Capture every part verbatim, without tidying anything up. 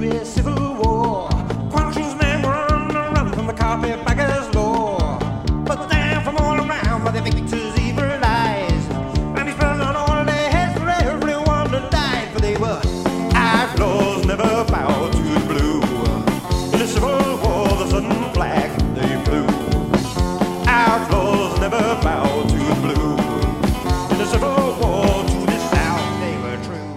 bloody civil war. Quantrill's men were on the run from the carpetbagger's law. But down from all around by the victor's evil eyes. And he's burned on all their heads for everyone that died. For they were outlaws, never bowed to the blue. In the civil war, the sudden flag they flew. Outlaws never bowed to the blue. In the civil war, to the South they were true.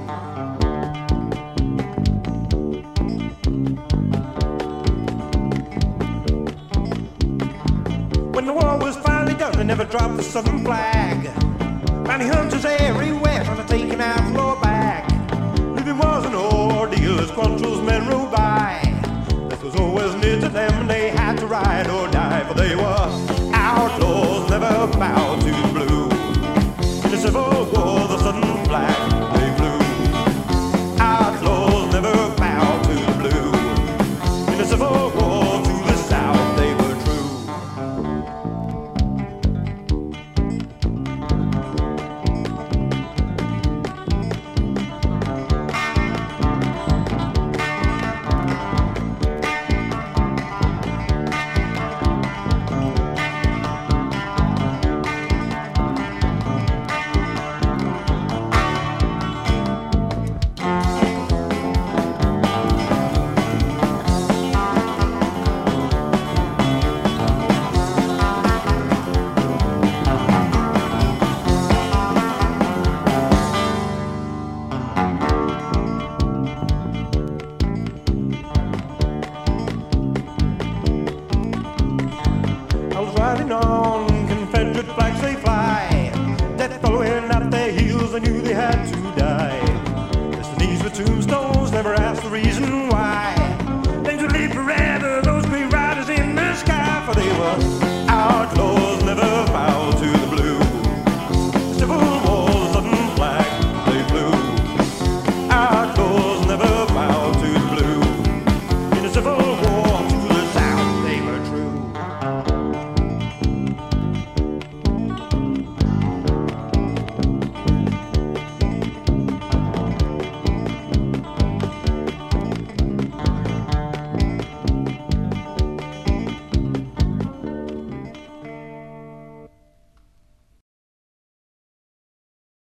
When the war was finally done, they never dropped the Southern flag. Bounty hunters everywhere trying to take an outlaw back. Living was an ordeal as Quantrill's men rode